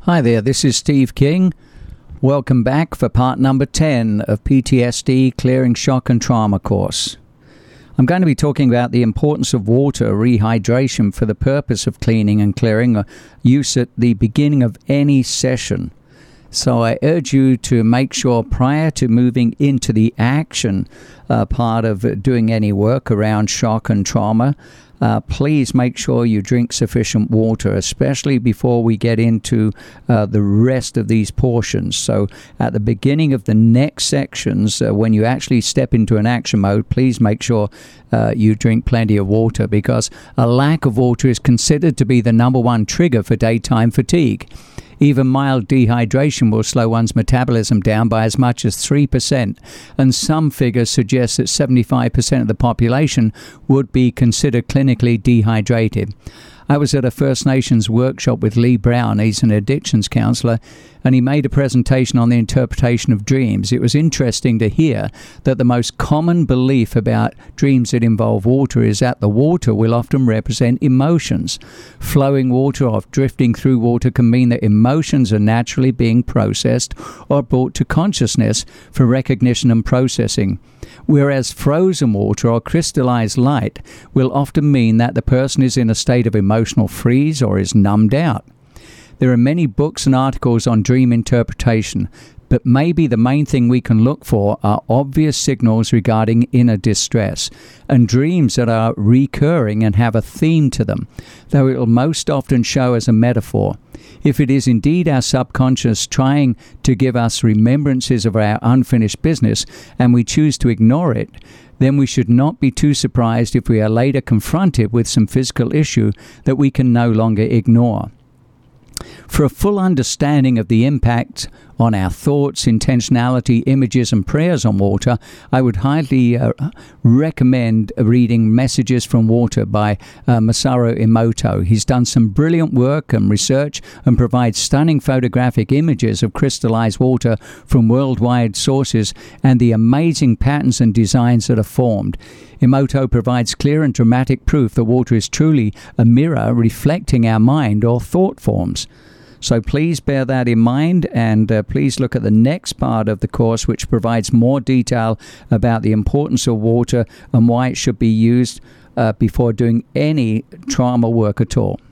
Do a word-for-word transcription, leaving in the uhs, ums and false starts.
Hi there, this is Steve King. Welcome back for part number ten of P T S D Clearing Shock and Trauma course. I'm going to be talking about the importance of water rehydration for the purpose of cleaning and clearing, or use at the beginning of any session. So I urge you to make sure prior to moving into the action uh, part of doing any work around shock and trauma, Uh, please make sure you drink sufficient water, especially before we get into uh, the rest of these portions. So at the beginning of the next sections, uh, when you actually step into an action mode, please make sure uh, you drink plenty of water, because a lack of water is considered to be the number one trigger for daytime fatigue. Even mild dehydration will slow one's metabolism down by as much as three percent, and some figures suggest that seventy-five percent of the population would be considered clinically dehydrated. I was at a First Nations workshop with Lee Brown. He's an addictions counselor, and he made a presentation on the interpretation of dreams. It was interesting to hear that the most common belief about dreams that involve water is that the water will often represent emotions. Flowing water or drifting through water can mean that emotions are naturally being processed or brought to consciousness for recognition and processing, whereas frozen water or crystallized light will often mean that the person is in a state of emotional freeze or is numbed out. There are many books and articles on dream interpretation, but maybe the main thing we can look for are obvious signals regarding inner distress and dreams that are recurring and have a theme to them, though it will most often show as a metaphor. If it is indeed our subconscious trying to give us remembrances of our unfinished business and we choose to ignore it, then we should not be too surprised if we are later confronted with some physical issue that we can no longer ignore. For a full understanding of the impact on our thoughts, intentionality, images, and prayers on water, I would highly uh, recommend reading Messages from Water by uh, Masaru Emoto. He's done some brilliant work and research and provides stunning photographic images of crystallized water from worldwide sources and the amazing patterns and designs that are formed. Emoto provides clear and dramatic proof that water is truly a mirror reflecting our mind or thought forms. So please bear that in mind, and uh, please look at the next part of the course, which provides more detail about the importance of water and why it should be used uh, before doing any trauma work at all.